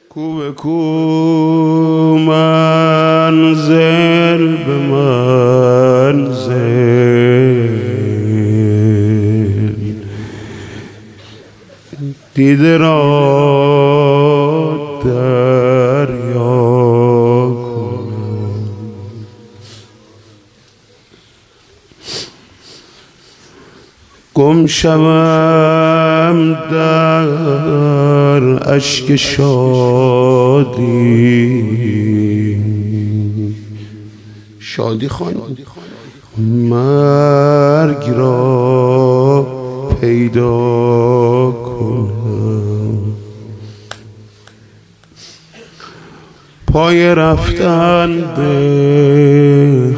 کو به کو منزل به منزل دیده را دریا کنم گم شوم در اشک شادی خانم مرگ را پیدا کنم پای رفتن به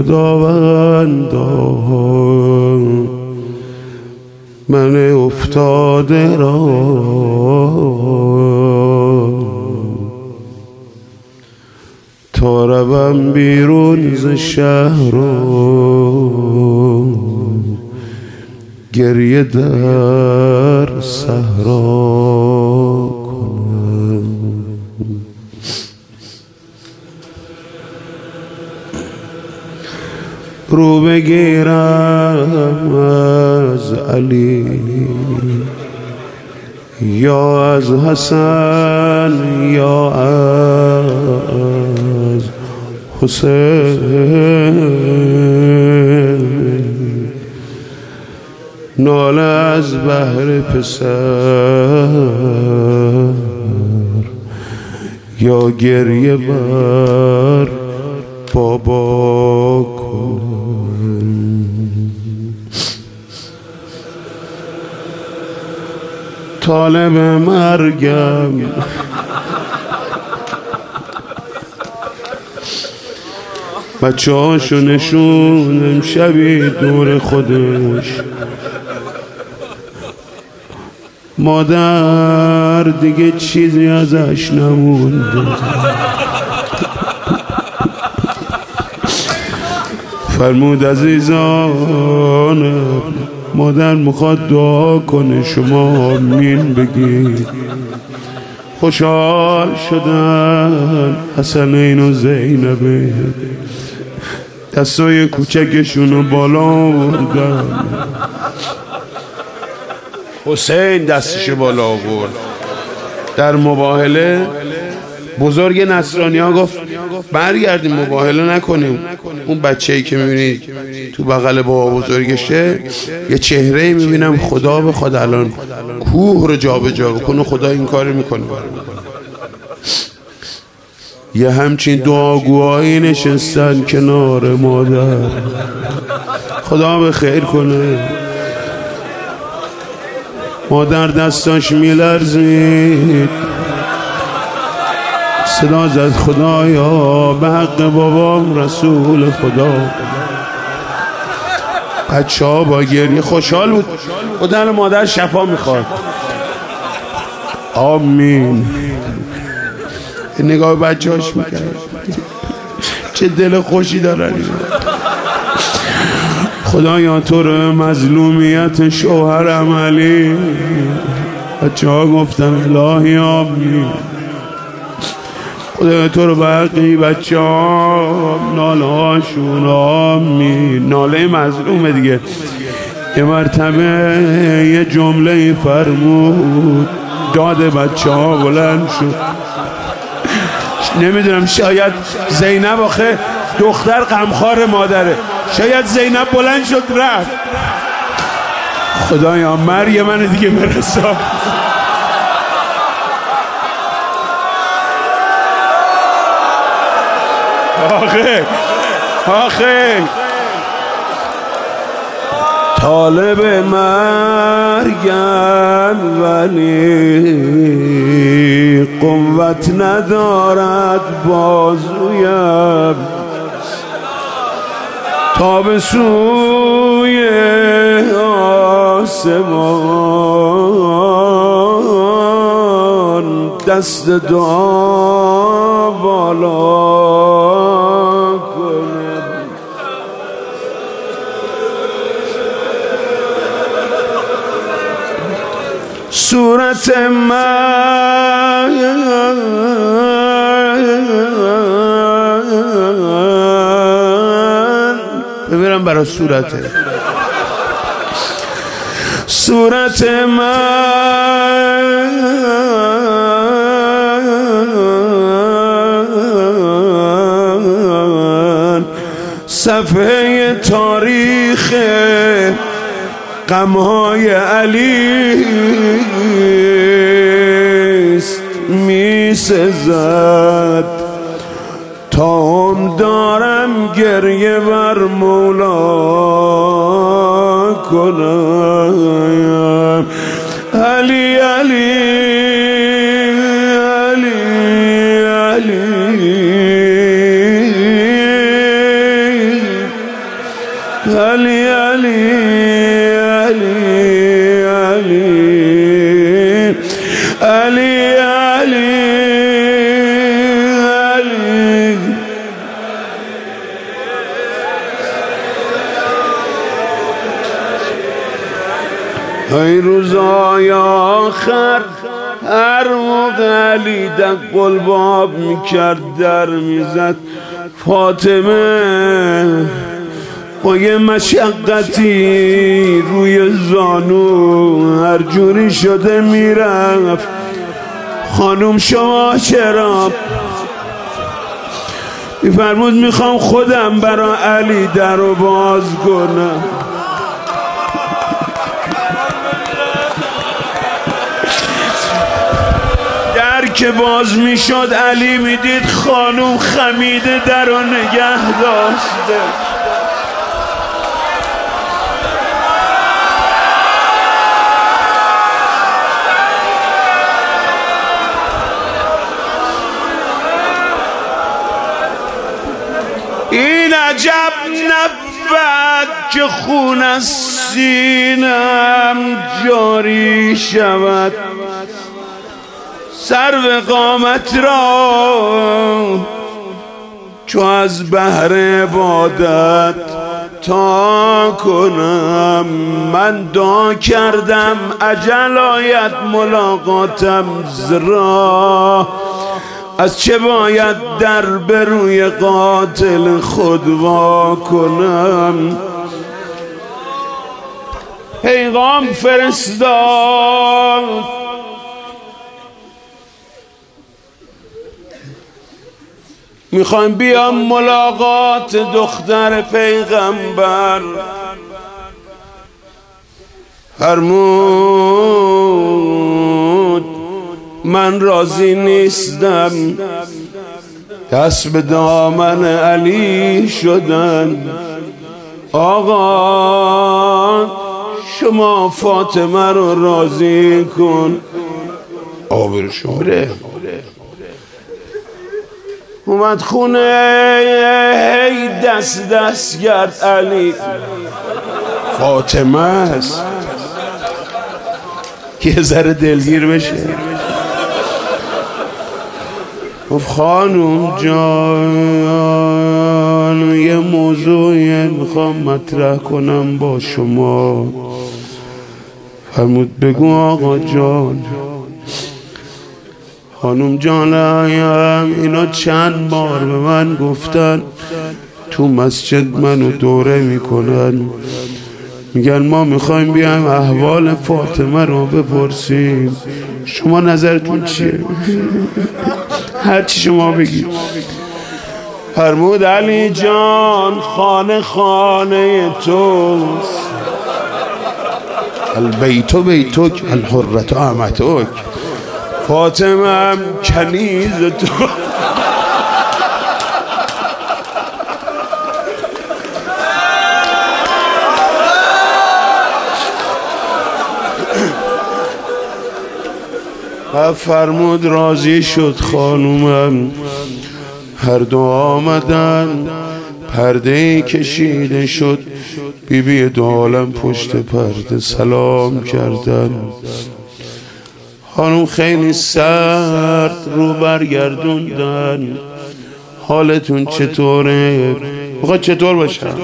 خداوندان من افتاده را تا روم بیرون ز شهر و گریه در صحرا کنم رو بگیرم از علی یا از حسن یا از حسین ناله از بهر پسر یا گریه بر بابا کن طالب مرگم بچه هاشو نشوندم شبی دور خودش مادر دیگه چیزی ازش نمونده فرمود عزیزانم مادر میخواد دعا کنه شما آمین بگید خوشحال شدن حسنین و زینبه دستای کوچکشونو بالا آوردن حسین دستشو بالا آورد در مباهله بزرگ نصرانی ها گفت برگردیم مباهله نکنیم اون بچه‌ای که میبینید تو بغل بابا بزرگشه یه چهره میبینم خدا بخواد الان کوه رو جا به جا بکنه خدا این کار میکنه یه همچین دعاگوهایی نشستن کنار مادر خدا به خیر کنه مادر دستاش میلرزید صدا زد خدایا به حق بابام رسول خدا بچه ها با گریه خوشحال بود خودن مادر شفا میخواد آمین نگاه بچه هاش میکرد چه دل خوشی دارن خدایا تو رو مظلومیت شوهرم علی بچه ها گفتن الهی آمین خدا تو رو برقی بچه ها ناله هاشون آمین ناله مظلومه دیگه یه مرتبه یه جمله فرمود داد بچه ها بلند شد نمیدونم شاید زینب آخه دختر غمخوار مادره شاید زینب بلند شد رفت خدایا مرگ من دیگه برسا آخه طالب مرگم ولی قوت ندارد بازویم تا به سوی آسمان دست دعا بالا کنم صورت من بذارم برای صورته. صورت من صفحه تاریخ غمهای علی می سزد، تا هم دارم گریه بر مولا کنم. علی علی علی علی علی علی علی علی ای روزای آخر هر موقع علی در قلباب میکرد در میزد، فاطمه با یه مشقتی روی زانو هر جوری شده میرفت. خانوم شما چرا؟ میفرمود میخوام خودم برا علی در رو باز کنم. در که باز میشد علی میدید خانوم خمیده در رو نگه داشته. این عجب نبود که خون از سینم جاری شود، سرو قامت را چو از بحر عبادت تا کنم. من دعا کردم اجل آید ملاقاتم زرا، از چه باید در به روی قاتل خود وا کنم. پیغام فرستاد میخوایم بیام ملاقات دختر پیغمبر. فرمود من راضی نیستم. دست به دامن علی شدن. آقا شما فاطمه رو راضی کن. آبروشون بره. اومد خونه هی دست کرد علی. فاطمه است که ذره دلگیر بشه. گفت خانوم جان یه موضوعی میخوام مطرح کنم با شما. فرمود بگو آقا جان. خانوم جانم اینا چند بار به من گفتن تو مسجد منو دوره میکنن، میگن ما میخوایم بیایم احوال فاطمه رو بپرسیم، شما نظرتون چیه؟ هرچی شما بگید. فرمود علی جان خانه خانه توست، البیت بیتک الحرة امتک، فاطمه هم کنیز تو. و فرمود راضی شد خانومم. هر دو آمدن، پرده کشیده شد، بیبی دو عالم پشت پرده سلام کردن. خانوم خیلی سرد رو برگردوندن. حالتون چطوره؟ بخواد چطور باشم؟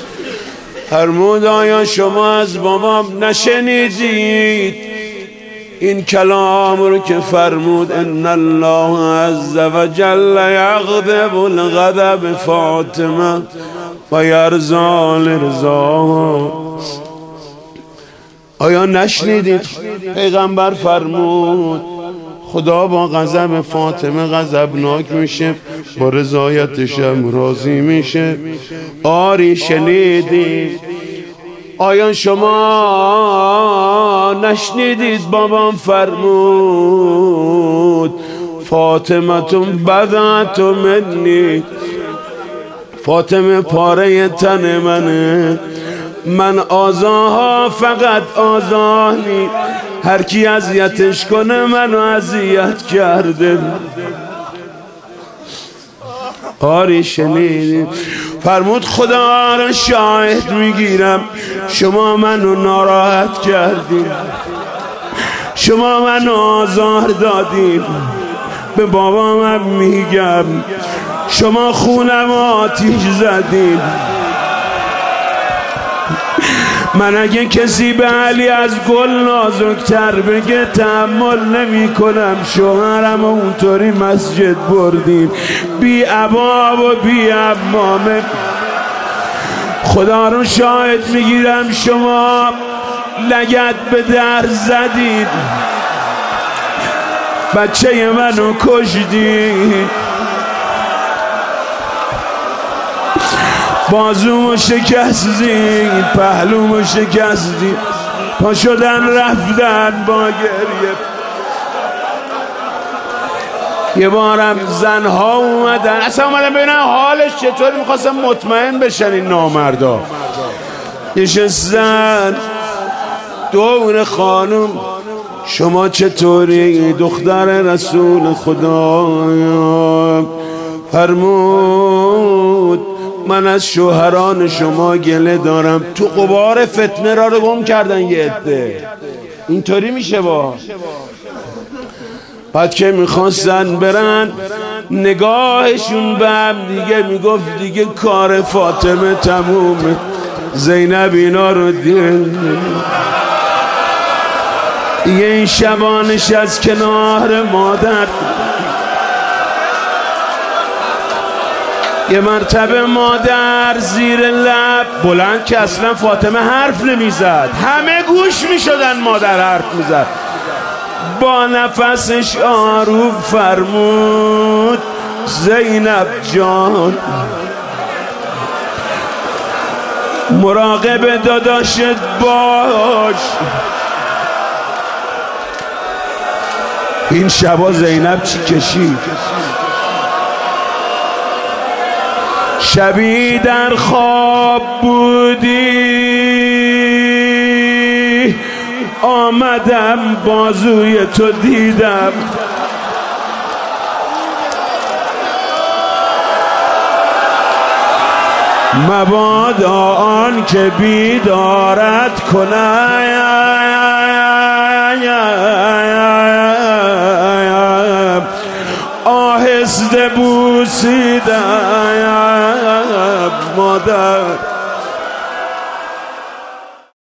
فرمود آیا شما از بابام نشنیدید این کلام رو که فرمود ان الله عز وجل یغضب الغضب فاطمه و یرضی لرضاها، آیا نشنیدید پیغمبر فرمود خدا با غضب فاطمه غضبناک میشه، با رضایتش هم راضی میشه؟ آری شنیدید؟ آیا شما نشنیدید بابام فرمود فاطمتون بضعة منی، فاطمه پاره تن منه، من آزاها فقط آزانی، هر کی اذیتش کنه منو اذیت کرده. آری شنیدید؟ فرمود خدا را شاهد میگیرم شما منو ناراحت کردید، شما منو آزار دادید، به بابامم میگم شما خونم آتیش زدید. من اگه کسی به علی از گل نازکتر بگه تحمل نمی کنم. شوهرم اونطوری مسجد بردیم بی ابا و بی عمامه. خدا رو شاهد میگیرم شما لگد به در زدید، بچه منو کشدید، بازومو شکستید، پهلومو شکستید، پا شدن رفتن با گریه. یه بارم زنها اومدن، اصلا اومدن ببینن حالش چطوری، میخواستم مطمئن بشن این نامردا. نشستن دور خانم شما چطوری دختر رسول خدا؟ فرمود من از شوهران شما گله دارم، تو غبار فتنه را رو گم کردن یه عده. اینطوری میشه با بعد که میخواستن برن نگاهشون به هم دیگه میگفت دیگه کار فاطمه تمومه. زینب اینا رو دید دیگه، این شبانش از کنار مادر. یه مرتبه مادر زیر لب بلند که اصلا فاطمه حرف نمیزد، همه گوش میشدن مادر حرف میزد، با نفسش آروم فرمود زینب جان مراقب داداشت باش. این شبا زینب چی کشید؟ شبی در خواب بودی آمدم بازوی تو دیدم، مبادا آن که بیدارت کنم، آهسته بوسیدم مادر.